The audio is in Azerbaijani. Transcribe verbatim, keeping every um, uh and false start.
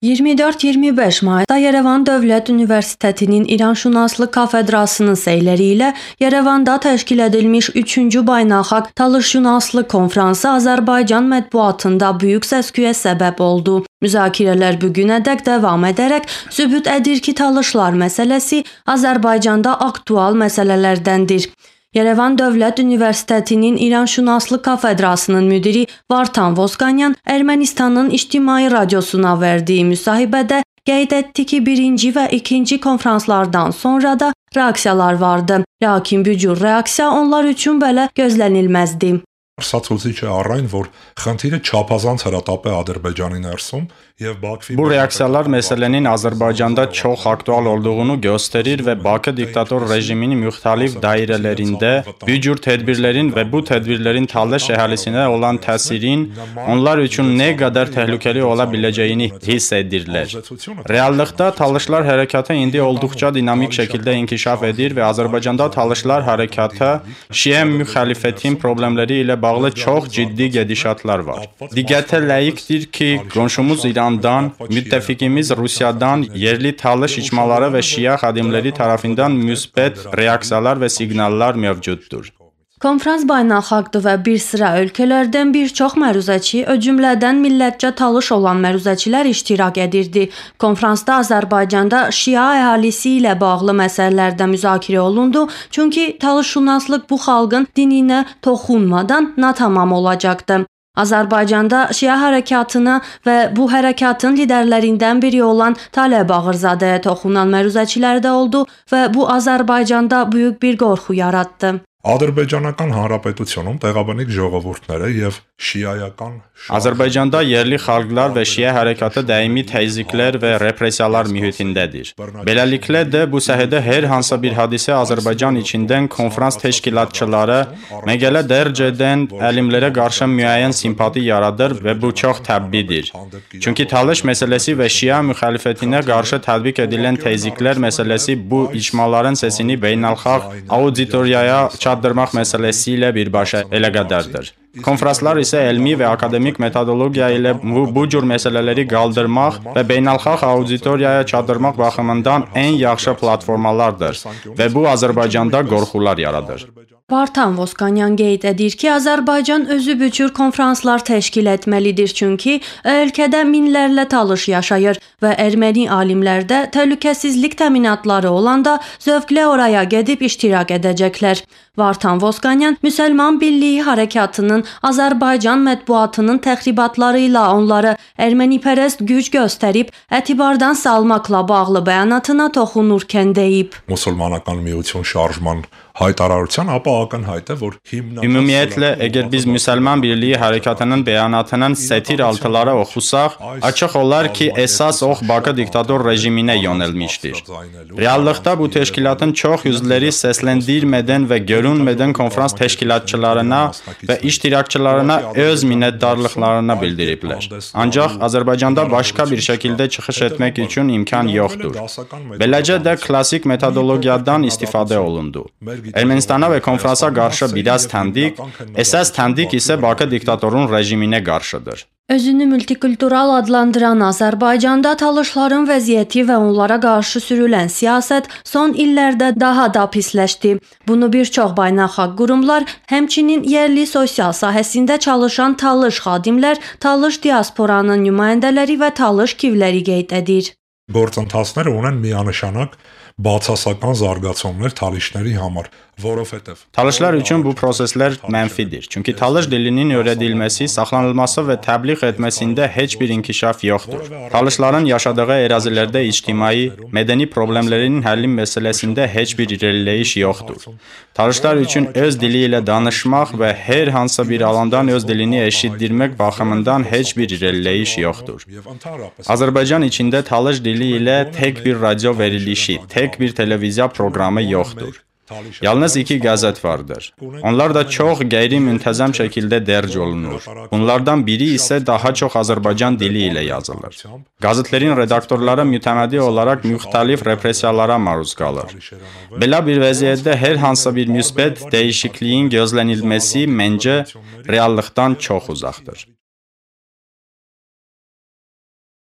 iyirmi dörd iyirmi beş mayda Yerevan Dövlət Universitetinin İranşünaslıq kafedrasının seyləri ilə Yerevanda təşkil edilmiş üçüncü Beynəlxalq Talışşünaslıq konfransı Azərbaycan mətbuatında böyük səs-küyə səbəb oldu. Müzakirələr bu günədək davam edərək sübut edir ki, talışlar məsələsi Azərbaycanda aktual məsələlərdəndir. Yerevan Dövlət Universitetinin İranşünaslıq kafedrasının müdiri Vartan Voskanyan Ermənistanın İctimai Radiosuna verdiyi müsahibədə qeyd etdi ki, birinci və ikinci konfranslardan sonra da reaksiyalar vardı. Lakin bu cür reaksiya onlar üçün belə gözlənilməzdi. Սացուցիչ է առայն, որ խնդիրը չափազանց հրատապ է Ադրբեջանի ներսում եւ Բաքվի Bu reaksiyalar meselenin Azerbaycan'da çok aktual olduğunu gösterir ve Bakı diktatör rejiminin muhtelif dairelerinde bu cür tedbirlerin ve bu tedbirlerin Talış əhalisinə olan təsirin onlar üçün ne kadar tehlikeli olabileceğini hiss edirlər. Reallıqda Talışlar harekatı indi oldukça dinamik şekilde inkişaf edir ve Azerbaycan'da Talışlar harekatı Şiə müxəlifətin problemleri ile bağlı çox ciddi gedişatlar var. Diqqətə layiqdir ki, qonşumuz İrandan, müttəfiqimiz Rusiyadan yerli talış icmaları və Şiə xadimləri tərəfindən müsbət reaksiyalar və siqnallar mövcuddur. Konfrans beynəlxalqdır və bir sıra ölkələrdən bir çox məruzəçi, o cümlədən millətcə talış olan məruzəçilər iştirak edirdi. Konfransda Azərbaycanda Şiə əhalisi ilə bağlı məsələlərdə müzakirə olundu, çünki talışşünaslıq bu xalqın dininə toxunmadan natamam olacaqdı. Azərbaycanda Şiə hərəkatına və bu hərəkatın liderlərindən biri olan Talib Ağırzadəyə toxunan məruzəçilər də oldu və bu Azərbaycanda böyük bir qorxu yaratdı. Ադրբեջանական հանրապետությունում տեղաբնիկ ժողովուրդները եւ շիայական Azərbaycanda yerli xalqlar və Şiə hərəkatı daimi təzyiqlər və repressiyalar mühitindədir. Beləliklə də bu sahədə hər hansı bir hadisə Azərbaycan içindən konfrans təşkilatçıları məqalə dərc edən əlimlərə qarşı müəyyən simpati yaradır və bu çox təbbidir. Çünki talış məsələsi və Şiə müxəlifətinə qarşı tətbiq edilən təzyiqlər məsələsi bu icmaların səsini beynəlxalq auditoriyaya çatdırmaq məsələsi ilə birbaşa əlaqədardır. Konfranslar isə elmi və akademik metodologiya ilə bu, bu cür məsələləri qaldırmaq və beynəlxalq auditoriyaya çatdırmaq baxımından ən yaxşı platformalardır və bu Azərbaycanda qorxular yaradır. Vartan Voskanyan qeyd edir ki, Azərbaycan özü bu cür konfranslar təşkil etməlidir, çünki ölkədə minlərlə talış yaşayır və erməni alimlər də təhlükəsizlik təminatları olanda zövqlə oraya gedib iştirak edəcəklər. Vartan Voskanyan Müsəlman Birliyi Hərəkatının Azərbaycan mətbuatının təxribatları ilə onları ermənipərəst güc göstərib etibardan salmaqla bağlı bəyanatına toxunurkən deyib. Müsəlmanական միություն şarjman haytararության ապա ակնհայտ է, որ հիմնական Ümumiyyətlə, əgər biz Müsəlman Birliyi Hərəkatının bəyanatının sətir altıları oxusaq, açıq olar ki, əsas ox Bakı diktatör rejiminə yönəlmişdir. Reallıqda bu təşkilatın çox üzvləri səsləndirmədən və görünmədən konfrans təşkilatçılarına və iştirakçılarına öz minnətdarlıqlarını bildiriblər. Ancaq Azərbaycanda başqa bir şəkildə çıxış etmək üçün imkan yoxdur. Beləcə də klassik metodologiyadan istifadə olundu. Ermənistana və konfransa qarşı biraz təndik, əsas təndik isə Bakı diktatörün rejiminə qarşıdır. Özünü multikultural adlandıran Azərbaycanda talışların vəziyyəti və onlara qarşı sürülən siyasət son illərdə daha da pisləşdi. Bunu bir çox beynəlxalq qurumlar, həmçinin yerli sosial sahəsində çalışan talış xadimlər, talış diasporanın nümayəndələri və talış kivləri qeyd edir. Գործընթացները ունեն միանշանակ բացասական զարգացումներ talişləri համար, որովհետև Talışlar üçün bu proseslər mənfidir. Çünki talış dilinin öyrədilməsi, saxlanılması və təbliğ etməsində heç bir inkişaf yoxdur. Talışların yaşadığı ərazilərdə ictimai, mədəni problemlərin həlli məsələsində heç bir irəliləyiş yoxdur. Talışlar üçün öz dili ilə danışmaq və hər hansı bir alandan öz dilini eşitdirmək baxımından heç bir irəliləyiş yoxdur. Azərbaycan içində talış dili ilə tək bir radio verilişi, tək bir televiziya proqramı yoxdur. Yalnız iki qəzet vardır. Onlar da çox qeyri-müntəzəm şəkildə dərc olunur. Bunlardan biri isə daha çox Azərbaycan dili ilə yazılır. Qəzetlərin redaktorları mütəmadi olaraq müxtəlif repressiyalara maruz qalır. Belə bir vəziyyətdə hər hansı bir müsbət dəyişikliyin gözlənilməsi məncə reallıqdan çox uzaqdır.